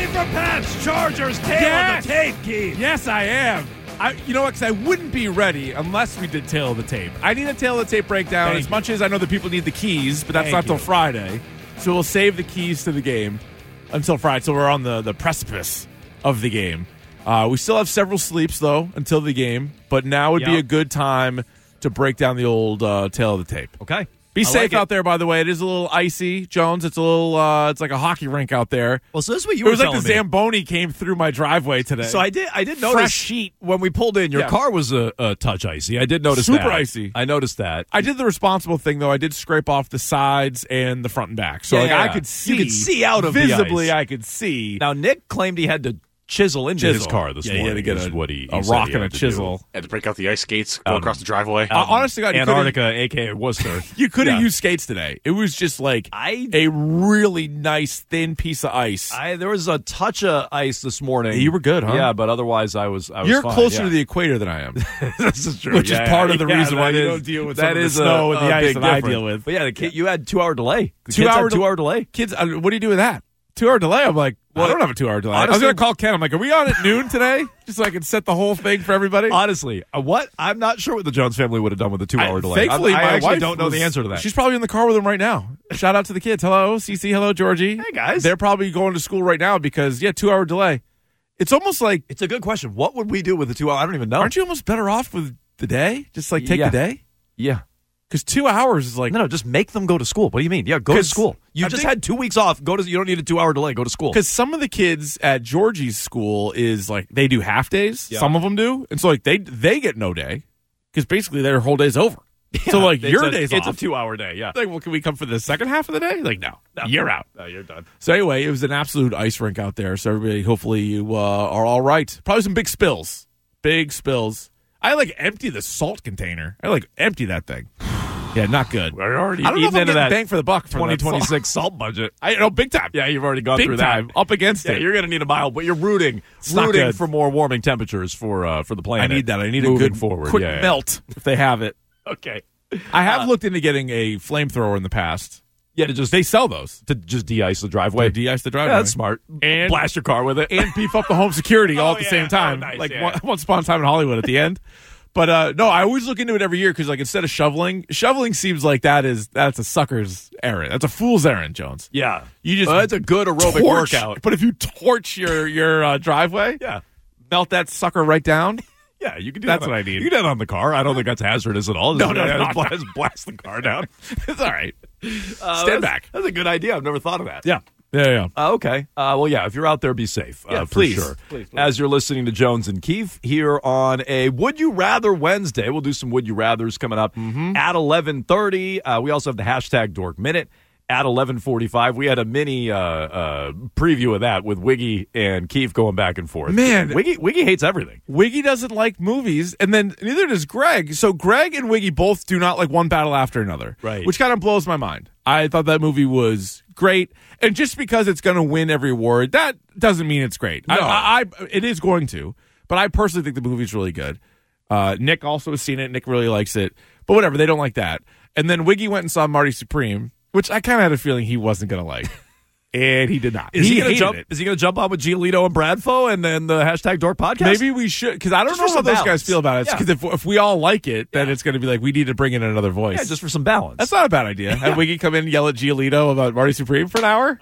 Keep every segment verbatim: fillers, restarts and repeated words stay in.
ready for Pats Chargers tail Yes. of the tape, Keith? Yes, I am. I, you know what? Because I wouldn't be ready unless we did tail of the tape. I need a tail of the tape breakdown Thank as you. much as I know that people need the keys, but that's Thank not till you. Friday. So we'll save the keys to the game until Friday. So we're on the, the precipice of the game. Uh, we still have several sleeps, though, until the game, but now would be Yep. a good time to break down the old uh, tail of the tape. Okay. Be I safe like it. out there, by the way. It is a little icy, Jones. It's a little, uh, it's like a hockey rink out there. Well, so this is what you It were was like telling the me. Zamboni came through my driveway today. So I did. I did notice Fresh sheet. when we pulled in. Your Yeah. car was a, a touch icy. I did notice Super that. icy. I noticed that. I did the responsible thing, though. I did scrape off the sides and the front and back. So Yeah, like yeah, I yeah. could see. You could see out of the visibly, ice. I could see. Now Nick claimed he had to chisel into his Chisel. car this Yeah, he morning. had to get is a- what he, he a said rock he and had a to chisel. do. Had to break out the ice skates, go Um, across the driveway. Uh, honest to God, you could've- Antarctica, aka Worcester. You could have Yeah. used skates today. It was just like I- a really nice thin piece of ice. I there was a touch of ice this morning. You were good, huh? Yeah, but otherwise I was. I was You're fine, closer yeah. to the equator than I am. This is true, Which is Yeah, part yeah, of the yeah, reason why that you is- don't deal with that some of the is snow a, and the a ice big that I difference. deal with. But yeah, the kid, you had two hour delay. The Two kids hour had two del- hour delay. Kids, uh, what do you do with that? Two hour delay? I'm like, well, I don't have a two hour delay. I was Honestly- going to call Ken. I'm like, are we on at noon today? Just so I can set the whole thing for everybody. Honestly, uh, what I'm not sure what the Jones family would have done with a two hour I- delay. Thankfully, I'm- I my actually wife don't know was- the answer to that. She's probably in the car with him right now. Shout out to the kids. Hello, Cece. Hello, Georgie. Hey, guys. They're probably going to school right now because yeah, two hour delay. It's almost like, It's a good question. What would we do with a two hour? I don't even know. aren't you almost better off with the day? Just like take Yeah. the day Yeah. because two hours is like No, no, just make them go to school. What do you mean? Yeah, go to 'Cause school. You I just think- had two weeks off. Go to. You don't need a two hour delay. Go to school. because some of the kids at Georgie's school is like they do half days. Yeah. Some of them do, and so like they they get no day because basically their whole day's over. so like It's your a, day's it's off. a two hour day. Yeah. Like, well, can we come for the second half of the day? Like, no, you're out. No, you're done. So anyway, it was an absolute ice rink out there. So everybody, hopefully you uh, are all right. Probably some big spills, big spills. I like empty the salt container. I like empty that thing. Yeah, not good. We're already I don't know if eating I'm into getting that bang for the buck for twenty that salt. twenty-six salt budget. I know big time. Yeah, you've already gone big through time. that. Up against Yeah, it. you're going to need a mile, but you're rooting, not rooting good. for more warming temperatures for uh, for the I planet. need that. I need moving a good forward. quick yeah, yeah. melt if they have it. Okay. I have Uh, looked into getting a flamethrower in the past. Yeah, to just They sell those. to just de-ice the driveway. To de-ice the driveway. Yeah, that's smart. And- blast your car with it. And beef up the home security all Oh, at the yeah. same time. Oh, nice, like yeah. one, once upon a time in Hollywood at the end. But uh, no, I always look into it every year because like instead of shoveling, shoveling seems like that is that's a sucker's errand. That's a fool's errand, Jones. yeah, You just well, that's a good aerobic torch, workout. But if you torch your your uh, driveway, Yeah, melt that sucker right down. yeah, you can do That's that. what on- I need. You can do that on the car. I don't think that's hazardous at all. No, Just- no, yeah, no, just no. blast, blast the car down. It's all right. Uh, Stand that's- back. That's a good idea. I've never thought of that. Yeah, yeah, yeah. Uh, okay. Uh, well, yeah, if you're out there, be safe. Yeah, uh, for please. sure. Please, please. As you're listening to Jones and Keefe here on a Would You Rather Wednesday, we'll do some Would You Rathers coming up Mm-hmm. at eleven thirty. Uh, we also have the hashtag Dork Minute at eleven forty-five. We had a mini uh, uh, preview of that with Wiggy and Keefe going back and forth. Man. Wiggy, Wiggy hates everything. Wiggy doesn't like movies, and then neither does Greg. So Greg and Wiggy both do not like one battle after another, Right. Which kind of blows my mind. I thought that movie was great, and just because it's going to win every award, that doesn't mean it's great. No. I, I, I, it is going to, but I personally think the movie's really good. Uh, Nick also has seen it. Nick really likes it, but whatever. They don't like that. And then Wiggy went and saw Marty Supreme, which I kind of had a feeling he wasn't going to like. And he did not. Is he, he going to hated jump? it. Is he going to jump on with Giolito and Bradfo and then the hashtag Dork podcast? Maybe we should, because I don't Just know for how some those balance. guys feel about it. Yeah. Because if, if we all like it, then Yeah. it's going to be like we need to bring in another voice. Yeah, just for some balance. That's not a bad idea. Have Wiggy come in and yell at Giolito about Marty Supreme for an hour?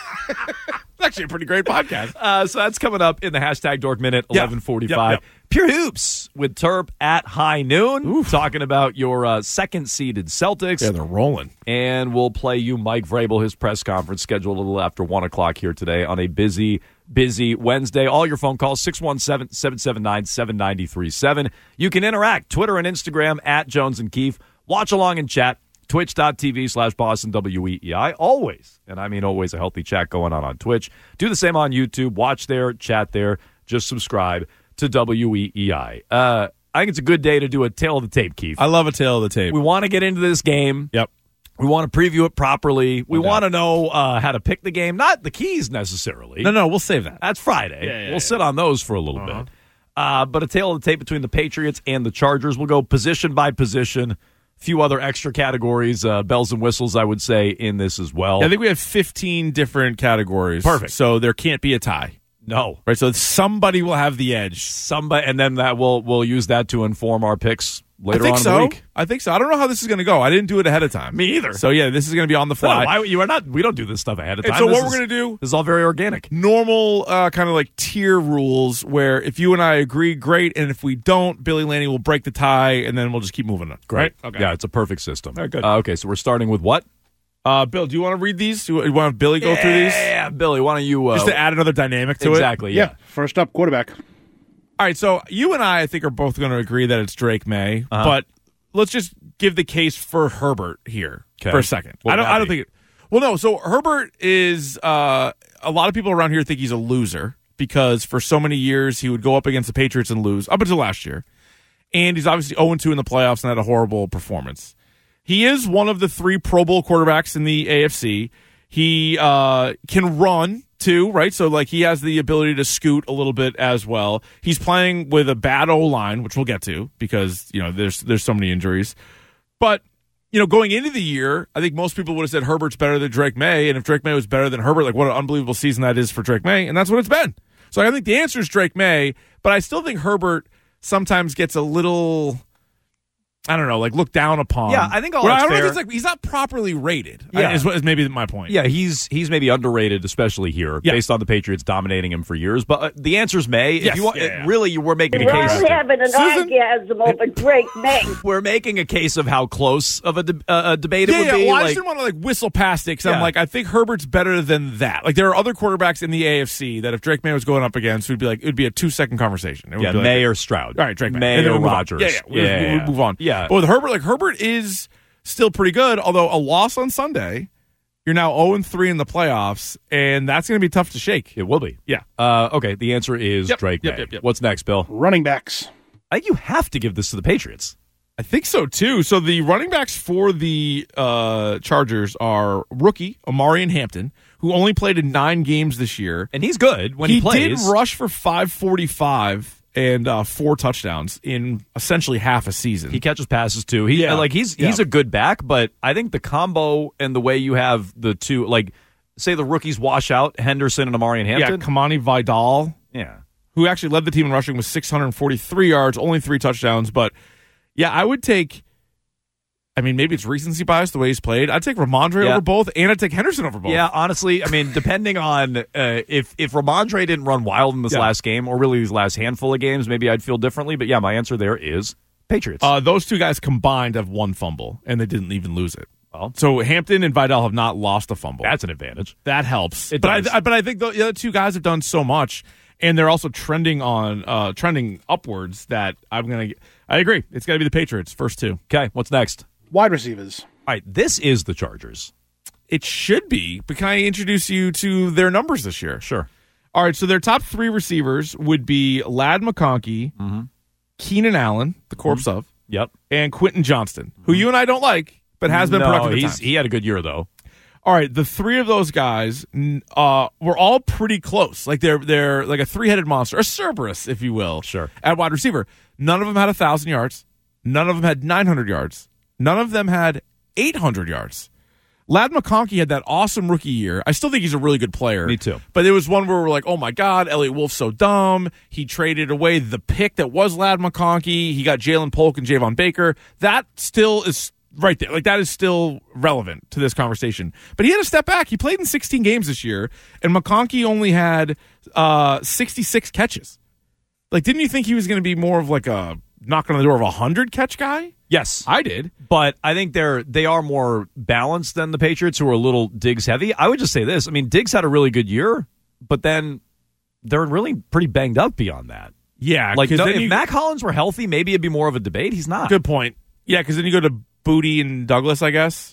It's actually a pretty great podcast. Uh, so that's coming up in the hashtag Dork Minute, Yeah. eleven forty-five. Yep, yep. Pure Hoops with Terp at high noon, talking about your uh, second-seeded Celtics. Yeah, they're rolling. And we'll play you Mike Vrabel, his press conference scheduled a little after one o'clock here today on a busy, busy Wednesday. All your phone calls, six one seven, seven seven nine, seven nine three seven. You can interact, Twitter and Instagram, at Jones and Keefe. Watch along and chat, twitch.tv slash Boston W E E I. Always, and I mean always, a healthy chat going on on Twitch. Do the same on YouTube. Watch there, chat there. Just subscribe to W E E I. Uh, I think it's a good day to do a tail of the tape, Keith. I love a tail of the tape. We want to get into this game. Yep. We want to preview it properly. We No doubt. want to know uh, how to pick the game, not the keys necessarily. No, no, we'll save that. That's Friday. Yeah, yeah, we'll yeah. sit on those for a little bit. Uh, but a tail of the tape between the Patriots and the Chargers. We'll go position by position few other extra categories, uh, bells and whistles, I would say, in this as well. Yeah, I think we have fifteen different categories. Perfect. So there can't be a tie. No. Right, so somebody will have the edge. Somebody, and then that we'll, we'll use that to inform our picks later I think on so. in the week. I think so. I don't know how this is going to go. I didn't do it ahead of time. Me either. So, yeah, this is going to be on the fly. No, why, you are not, we don't do this stuff ahead of time. And so This what is- we're going to do, This is all very organic. normal uh, kind of like tier rules where if you and I agree, great. And if we don't, Billy Laney will break the tie, and then we'll just keep moving on. Great. Right? Okay. Yeah, it's a perfect system. All right, good. Uh, okay, so we're starting with what? Uh, Bill, do you want to read these? Do you want Billy go yeah, through these? Yeah, Billy, why don't you... Uh, Just to add another dynamic to it? exactly, yeah. Yeah. First up, quarterback. All right, so you and I, I think, are both going to agree that it's Drake May, Uh-huh. but let's just give the case for Herbert here 'Kay. for a second. What I don't. would that I don't be? think. It, well, no. So Herbert is. Uh, a lot of people around here think he's a loser because for so many years he would go up against the Patriots and lose up until last year, and he's obviously oh and two in the playoffs and had a horrible performance. He is one of the three Pro Bowl quarterbacks in the A F C. He uh, can run too, right? So like he has the ability to scoot a little bit as well. He's playing with a bad O-line, which we'll get to because you know there's there's so many injuries. But you know, going into the year, I think most people would have said Herbert's better than Drake May, and if Drake May was better than Herbert, like what an unbelievable season that is for Drake May, and that's what it's been. So I think the answer is Drake May, but I still think Herbert sometimes gets a little, I don't know, like looked down upon. Yeah, I think all Well, that's I don't fair. think it's like he's not properly rated. Yeah. I- is, what- is maybe my point. Yeah, he's he's maybe underrated, especially here, Yeah. based on the Patriots dominating him for years. But uh, the answer's May. Yes, If you want, yeah, yeah. really, you were making a We're case. all having an Susan? orgasm over Drake May. We're making a case of how close of a, de- uh, a debate it Yeah, would yeah. be. Well, I like, just didn't want to like whistle past it because I'm Yeah. like, I think Herbert's better than that. Like, there are other quarterbacks in the A F C that if Drake May was going up against, it would be like it would be a two second conversation. It would yeah, be like, May or Stroud. all right, Drake May, May And then or we move on. Rodgers. Yeah, yeah, we, yeah, we, yeah. we move on. Yeah. But with Herbert, like Herbert is still pretty good. Although a loss on Sunday, you're now zero and three in the playoffs, and that's going to be tough to shake. It will be. Yeah. Uh, okay, the answer is Yep, Drake yep, May. yep, yep. What's next, Bill? Running backs. I think you have to give this to the Patriots. I think so too. So the running backs for the uh, Chargers are rookie Omarion Hampton, who only played in nine games this year. And he's good when he, he plays. did rush for five forty-five and uh, four touchdowns in essentially half a season. He catches passes too. He Yeah. like he's Yeah. he's a good back, but I think the combo and the way you have the two, like say the rookies wash out Henderson and Omarion yeah, Hampton. Kamani Vidal, Yeah. who actually led the team in rushing with six hundred forty-three yards, only three touchdowns. But yeah, I would take. I mean, maybe it's recency bias the way he's played. I'd take Ramondre Yeah. over both, and I'd take Henderson over both. Yeah, honestly, I mean, depending on uh, if if Ramondre didn't run wild in this Yeah. last game, or really these last handful of games, maybe I'd feel differently. But yeah, my answer there is Patriots. Uh, those two guys combined have one fumble, and they didn't even lose it. Well, So Hampton and Vidal have not lost a fumble. that's an advantage. that helps. It but does. I, I- but I think the other two guys have done so much, and they're also trending on uh, trending upwards. That I'm gonna. I agree. It's got to be the Patriots first two. Okay, what's next? Wide receivers. All right, this is the Chargers. It should be. But can I introduce you to their numbers this year? Sure. All right. So their top three receivers would be Lad McConkey, Mm-hmm. Keenan Allen, the corpse of, Yep. and Quentin Johnston, who you and I don't like, but has been no, productive. at he's, times. he had a good year though. All right, the three of those guys n- uh, were all pretty close. Like they're they're like a three-headed monster, a Cerberus, if you will. Sure. At wide receiver, none of them had a thousand yards. None of them had nine hundred yards. None of them had eight hundred yards. Lad McConkey had that awesome rookie year. I still think he's a really good player. Me too. But it was one where we're like, oh my God, Elliott Wolf's so dumb. He traded away the pick that was Lad McConkey. He got Jalen Polk and Javon Baker. That still is right there. Like, that is still relevant to this conversation. But he had a step back. He played in sixteen games this year, and McConkey only had uh, sixty-six catches. Like, didn't you think he was going to be more of like a knocking on the door of a hundred catch guy? Yes. I did. But I think they're they are more balanced than the Patriots, who are a little Diggs heavy. I would just say this. I mean, Diggs had a really good year, but then they're really pretty banged up beyond that. Yeah. Like, 'cause no, then if you- Mac Hollins were healthy, maybe it'd be more of a debate. He's not. Good point. Yeah, because then you go to Booty and Douglas, I guess.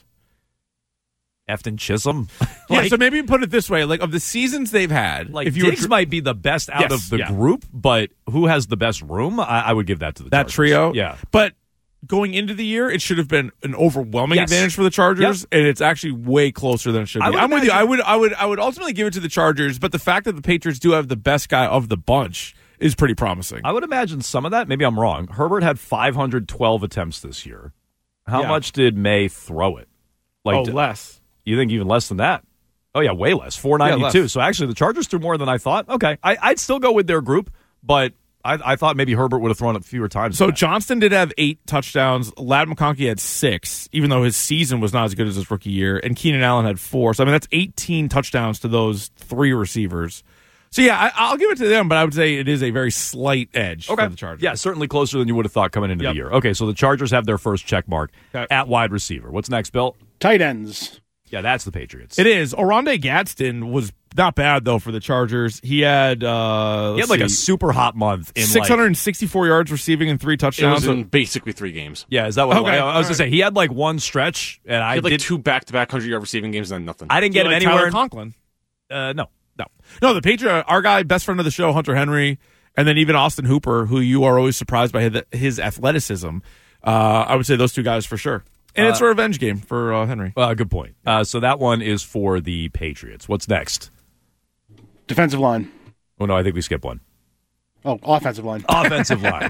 Efton Chisholm. Yeah, like, so maybe put it this way: like of the seasons they've had, like if you were Diggs tr- might be the best out Yes, of the yeah. group, but who has the best room? I, I would give that to the that Chargers. trio, Yeah. But going into the year, it should have been an overwhelming Yes. advantage for the Chargers, and it's actually way closer than it should I be. would I'm with you. imagine- I would, I would, I would ultimately give it to the Chargers, but the fact that the Patriots do have the best guy of the bunch is pretty promising. I would imagine some of that. Maybe I'm wrong. Herbert had five hundred twelve attempts this year. How Yeah. much did May throw it? Like, oh, d- less. you think even less than that? Oh, yeah, way less. four ninety-two. Yeah, less. So actually, the Chargers threw more than I thought. Okay. I, I'd still go with their group, but I, I thought maybe Herbert would have thrown it fewer times. So than that. Johnston did have eight touchdowns. Ladd McConkey had six, even though his season was not as good as his rookie year. And Keenan Allen had four. So, I mean, that's eighteen touchdowns to those three receivers. So, yeah, I, I'll give it to them, but I would say it is a very slight edge Okay. for the Chargers. Yeah, certainly closer than you would have thought coming into Yep. the year. Okay, so the Chargers have their first check mark Okay. at wide receiver. What's next, Bill? Tight ends. Yeah, that's the Patriots. It is. Oronde Gadsden was not bad, though, for the Chargers. He had, uh, He had like a super hot month in six hundred sixty-four like, yards receiving and three It touchdowns. was in basically three games. Yeah, is that what? Okay, I, I was all gonna say he had like one stretch, and I He had like did. two back-to-back hundred-yard receiving games and then nothing. I didn't get him like anywhere. Tyler Conklin. uh, no, No, no. The Patriot, our guy, best friend of the show, Hunter Henry, and then even Austin Hooper, who you are always surprised by his, his athleticism. Uh, I would say those two guys for sure. And it's a revenge game for uh, Henry. uh, good point. Uh, so that one is for the Patriots. What's next? Defensive line. Oh no, I think we skipped one. Oh, offensive line. Offensive line.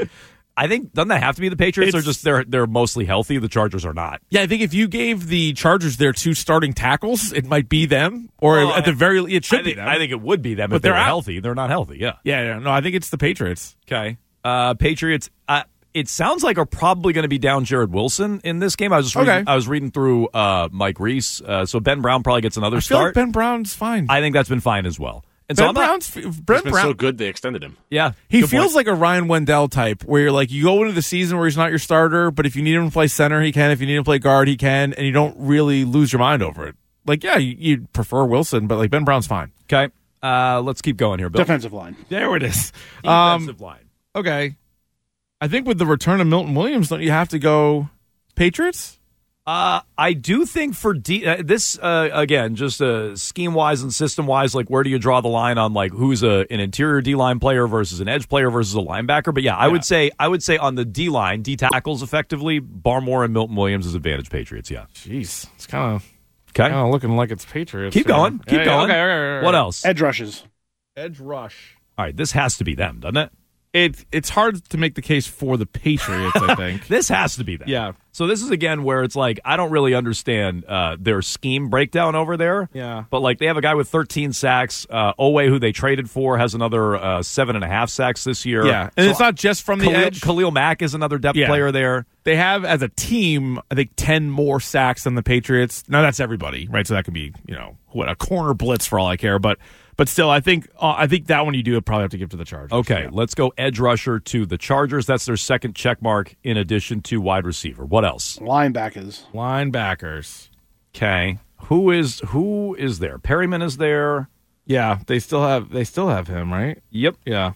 I think doesn't that have to be the Patriots? Or It's- just they're they're mostly healthy. The Chargers are not. Yeah, I think if you gave the Chargers their two starting tackles, it might be them, or Well, at the very it should I think, be them. I think it would be them But if they they're were out. healthy. They're not healthy. Yeah. yeah, yeah, no, I think it's the Patriots. Okay. Uh, Patriots. Uh, it sounds like are probably going to be down Jared Wilson in this game. I was just reading, Okay. I was reading through uh, Mike Reese. Uh, so Ben Brown probably gets another I feel start. like Ben Brown's fine. I think that's been fine as well. And so Ben I'm not, Brown's Ben He's been Brown. so good they extended him. yeah, He good feels point. like a Ryan Wendell type, where you're like, you go into the season where he's not your starter, but if you need him to play center, he can. If you need him to play guard, he can, and you don't really lose your mind over it. Like, yeah, you, you'd prefer Wilson, but like Ben Brown's fine. Okay. Uh, let's keep going here, Bill. Defensive line. There it is. Um, Defensive line. okay, I think with the return of Milton Williams, don't you have to go Patriots? Uh, I do think for D, uh, this uh, again, just uh, scheme wise and system wise, like where do you draw the line on like who's a an interior D line player versus an edge player versus a linebacker? But yeah, I Yeah. would say I would say on the D line, D tackles effectively, Barmore and Milton Williams is advantage Patriots. Yeah. Jeez, it's kind of Okay. kind of looking like it's Patriots. Keep here. going. Keep Yeah, going. Okay, okay, okay, okay. What else? Edge rushes. Edge rush. All right, this has to be them, doesn't it? It it's hard to make the case for the Patriots. I think. This has to be them. Yeah. So this is again where it's like I don't really understand uh, their scheme breakdown over there. Yeah. But like they have a guy with thirteen sacks. Uh, Owe, who they traded for, has another uh, seven and a half sacks this year. Yeah, and So it's not just from the Khalil, edge. Khalil Mack is another depth Yeah. player there. They have, as a team, I think ten more sacks than the Patriots. Now that's everybody, right? So that could be, you know, what a corner blitz for all I care. But but still, I think uh, I think that one you do probably have to give to the Chargers. Okay, Yeah. let's go edge rusher to the Chargers. That's their second check mark in addition to wide receiver. What else? Linebackers. Linebackers. Okay. Who is who is there? Perryman is there. Yeah, they still have they still have him, right? Yep. Yeah.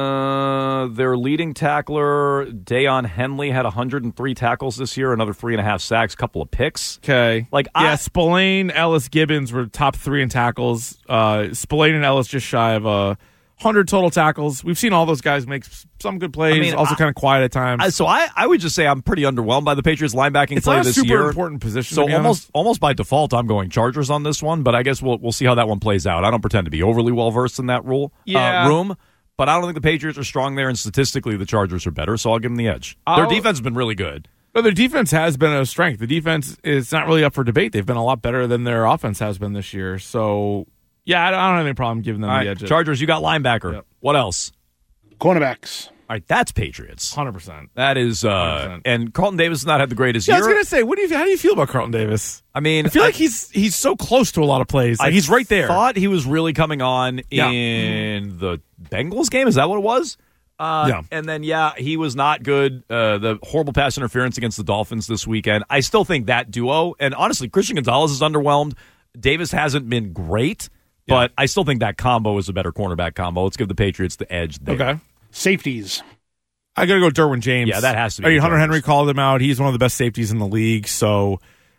Uh, their leading tackler, Dayon Henley, had one hundred three tackles this year, another three and a half sacks, couple of picks. Okay. Like, yeah, I- Spillane, Ellis, Gibbons were top three in tackles. Uh, Spillane and Ellis just shy of a hundred total tackles. We've seen all those guys make s- some good plays. I mean, also I- kind of quiet at times. I, so I, I would just say I'm pretty underwhelmed by the Patriots linebacking it's play not a this super year. important position. So to be almost honest. almost by default, I'm going Chargers on this one, but I guess we'll we'll see how that one plays out. I don't pretend to be overly well versed in that rule Yeah. uh, room, but I don't think the Patriots are strong there, and statistically the Chargers are better. So I'll give them the edge. Their I'll- defense has been really good. No, their defense has been a strength. The defense is not really up for debate. They've been a lot better than their offense has been this year. So, yeah, I don't I don't have any problem giving them All the right, edge. Chargers, you got linebacker. Yep. What else? Cornerbacks. All right, that's Patriots. one hundred percent. That is, uh, one hundred percent. and Carlton Davis has not had the greatest Yeah, I year. was gonna say, what do you? How do you feel about Carlton Davis? I mean, I feel like he's he's so close to a lot of plays. Like I he's right there. Thought he was really coming on Yeah. in the Bengals game. Is that what it was? Uh, Yeah. And then, yeah, he was not good. Uh, the horrible pass interference against the Dolphins this weekend. I still think that duo, and honestly, Christian Gonzalez is underwhelmed. Davis hasn't been great, but I still think that combo is a better cornerback combo. Let's give the Patriots the edge there. Okay. Safeties. I got to go Derwin James. Yeah, that has to be I mean, the Hunter Chargers. Henry called him out. He's one of the best safeties in the league. So,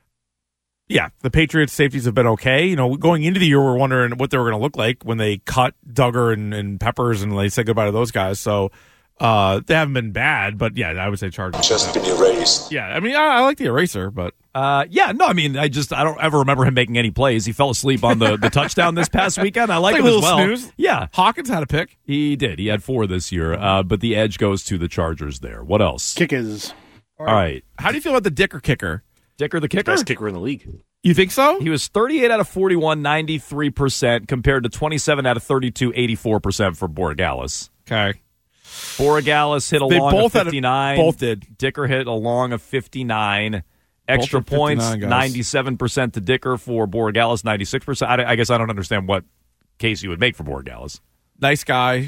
yeah, the Patriots safeties have been okay. You know, going into the year, we're wondering what they were going to look like when they cut Duggar and, and Peppers and they said goodbye to those guys. So, uh, they haven't been bad, but yeah, I would say Chargers. Just been erased. Yeah, I mean, I, I like the eraser, but Uh, yeah, no, I mean, I just I don't ever remember him making any plays. He fell asleep on the, the touchdown this past weekend. I like like him a as little well. snooze. Yeah, Hawkins had a pick. he did. He had four this year, uh, but the edge goes to the Chargers there. What else? Kickers. All right. How do you feel about the Dicker kicker? Dicker the kicker? Best kicker in the league. You think so? He was thirty-eight out of forty-one, ninety-three percent, compared to twenty-seven out of thirty-two, eighty-four percent for Borregales. Okay. Borregales hit a They long both of had a- fifty-nine. both did. Dicker hit a long of fifty-nine. Extra had points, fifty-nine, guys. ninety-seven percent to Dicker for Borregales, ninety-six percent. I, I guess I don't understand what case you would make for Borregales. Nice guy.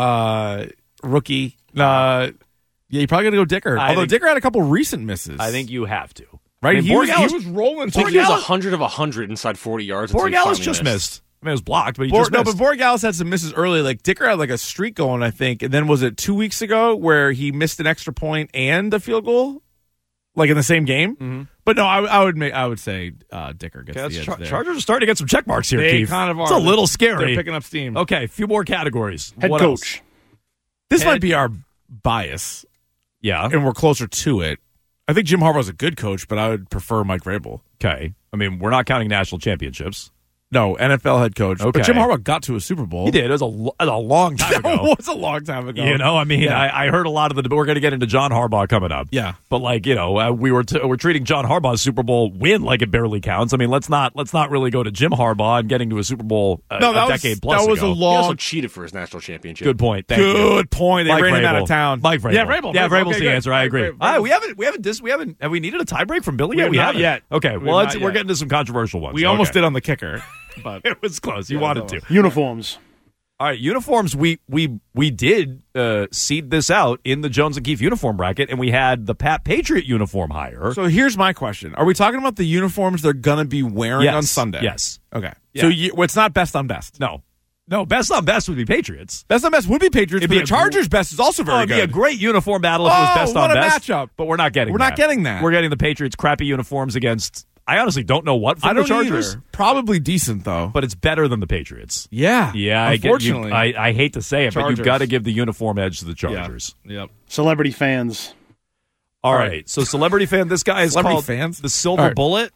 Uh, rookie. Uh, yeah, you probably got to go Dicker. I Although think- Dicker had a couple recent misses. I think you have to. Right? I mean, he, was, Borregales- he was rolling. I think he was Borregales- one hundred of one hundred inside forty yards. until he Borregales finally just missed. missed. I mean, it was blocked, but he Bor- just no, missed. but Borregales had some misses early. Like Dicker had like a streak going, I think, and then was it two weeks ago where he missed an extra point and a field goal, like in the same game? Mm-hmm. But no, I, I would make, I would say uh, Dicker gets Okay, the edge Char- there. Chargers are starting to get some check marks here, They Keith. kind of are. It's a little scary. They're picking up steam. Okay, a few more categories. Head What coach. else? This Head- might be our bias, Yeah. and we're closer to it. I think Jim Harbaugh's a good coach, but I would prefer Mike Vrabel. Okay. I mean, we're not counting national championships. No, N F L head coach. Okay. But Jim Harbaugh got to a Super Bowl. He did. It was a, lo- a long time That ago. was a long time ago. You know, I mean, Yeah. I, I heard a lot of the debate. We're going to get into John Harbaugh coming up. Yeah. But like, you know, uh, we were t- we're treating John Harbaugh's Super Bowl win like it barely counts. I mean, let's not let's not really go to Jim Harbaugh and getting to a Super Bowl uh, No, a that was, decade plus that was ago. a He also long. cheated for his national championship. Good point. Thank you. Good point. They Mike ran him out Vrabel. of town. Mike Vrabel. Yeah, Vrabel. Yeah, Vrabel. Vrabel's Okay, the good. answer. I Great, agree. great. Ah, Vrabel. we haven't we haven't dis- we haven't have we needed a tiebreak from Billy We yet? have We not haven't yet. Okay. We Well, have let's, not we're yet. getting to some controversial ones. We almost Okay. did on the kicker, but It was close. You Yeah, wanted that to. Uniforms. All right, uniforms. We we we did uh, seed this out in the Jones and Keefe uniform bracket, and we had the Pat Patriot uniform higher. So here's my question: are we talking about the uniforms they're gonna be wearing Yes. on Sunday? Yes. Okay. Yeah. So you, well, it's not best on best. No, no. Best on best would be Patriots. Best on best would be Patriots. It'd But be the a Chargers' best is also Oh, very it'd be a good. great uniform battle if it was Oh, best what on a best. matchup. But we're not getting. We're that. not getting that. We're getting the Patriots' crappy uniforms against. I honestly don't know what from I don't the Chargers, either. Probably decent though. but it's better than the Patriots. yeah, Yeah, I get you. unfortunately, I, I hate to say it, but Chargers. you've got to give the uniform edge to the Yeah. Chargers. Yep. Celebrity fans. All All right. right. So celebrity fan, this guy is Celebrity called fans? the Silver All right. Bullet.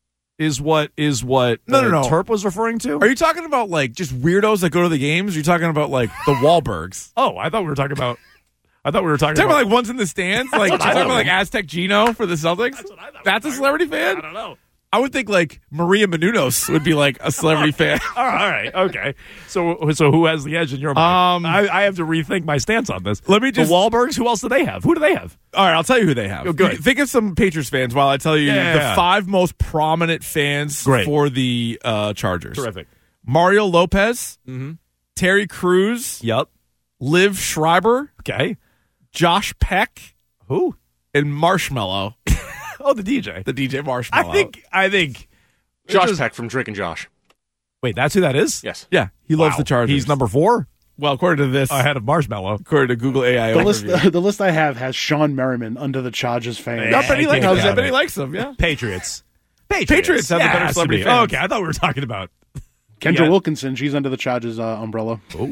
Is what is what No, uh, no, no. Terp was referring to? Are you talking about like just weirdos that go to the games? Or are you talking about like the Wahlbergs? Oh, I thought we were talking about. I thought we were talking Talking about, about like ones in the stands, like what I talking about thought. like Aztec Gino for the Celtics. That's what I thought we That's were a celebrity fan. I don't know. I would think like Maria Menounos would be like a celebrity fan. All right, all right, okay. So, so who has the edge in your mind? Um, I, I have to rethink my stance on this. Let me just- the Wahlbergs. Who else do they have? Who do they have? All right, I'll tell you who they have. Oh, good. Think of some Patriots fans while I tell you Yeah. the five most prominent fans Great. for the uh, Chargers. Terrific. Mario Lopez, Mm-hmm. Terry Crews, Yep. Liv Schreiber, Okay. Josh Peck, Who? and Marshmallow, Oh, the D J. the D J I Marshmallow. think. I think. Josh Just- Peck from Drake and Josh. Wait, that's who that is. Yes. Yeah, he loves Wow. the Chargers. He's number four well, according to this, ahead of Marshmallow. according to Google A I The list, overview. the list I have has Sean Merriman under the Chargers fans. No, but he I likes can't him. count But he it. likes him. Yeah. Patriots. Patriots. Patriots have the Yeah, better has to celebrity be. fans. Oh, okay, I thought we were talking about. Kendra Yeah. Wilkinson, she's under the Chargers uh, umbrella. Oh,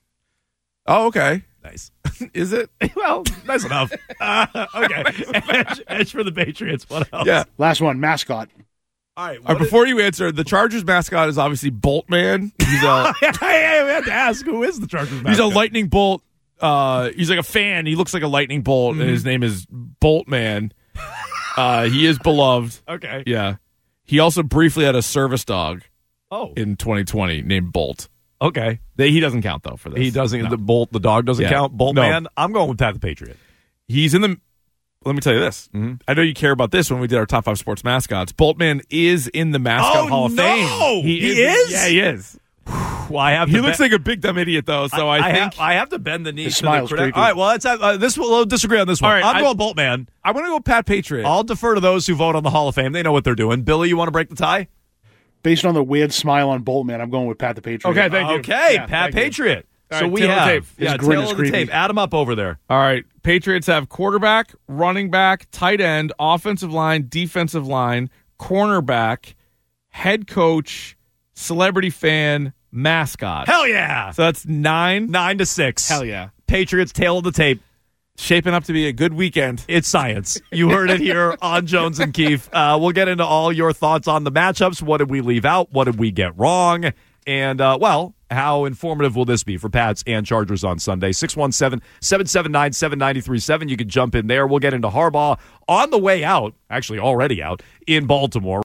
Oh, okay. nice. Is it? Well, nice enough. Uh, okay, edge, edge for the Patriots. What else? Yeah. Last one, mascot. All right. All right, before you answer, the Chargers mascot is obviously Boltman. He's a I had to ask who is the Chargers. he's a mascot? lightning bolt. Uh, he's like a fan. He looks like a lightning bolt, and his name is Boltman. Uh, he is beloved. Okay. Yeah. He also briefly had a service dog Oh. in twenty twenty named Bolt. Okay. They, he doesn't count though for this. He doesn't. No. The Bolt. The dog doesn't Yeah. count. Bolt No. man. I'm going with Pat the Patriot. He's in the. Let me tell you this. Mm-hmm. I know you care about this when we did our top five sports mascots. Boltman is in the mascot Oh, Hall of no! Fame. He in- is? Yeah, he is. Well, I have. He to looks bet- like a big dumb idiot though. So I, I, think have, I have to bend the knee. His to the smile's criti- creepy. All right. Well, let's have, uh, this. We'll disagree on this one. All right, I'm I- going Bolt man. I want to go Pat Patriot. I'll defer to those who vote on the Hall of Fame. They know what they're doing. Billy, you want to break the tie? Based on the weird smile on Boltman, I'm going with Pat the Patriot. Okay, thank you. Okay, Yeah, Pat thank you. Patriot. All So right, we tail of the have tape. yeah, His grin tail is of the creepy. tape. Add 'em up over there. All right. Patriots have quarterback, running back, tight end, offensive line, defensive line, cornerback, head coach, celebrity fan, mascot. Hell yeah! So that's nine. Nine to six. Hell yeah. Patriots tail of the tape. Shaping up to be a good weekend. It's science. You heard it here on Jones and Keefe. Uh, we'll get into all your thoughts on the matchups. What did we leave out? What did we get wrong? And, uh, well, how informative will this be for Pats and Chargers on Sunday? six one seven, seven seven nine, seven nine three seven. You can jump in there. We'll get into Harbaugh on the way out, actually already out, in Baltimore.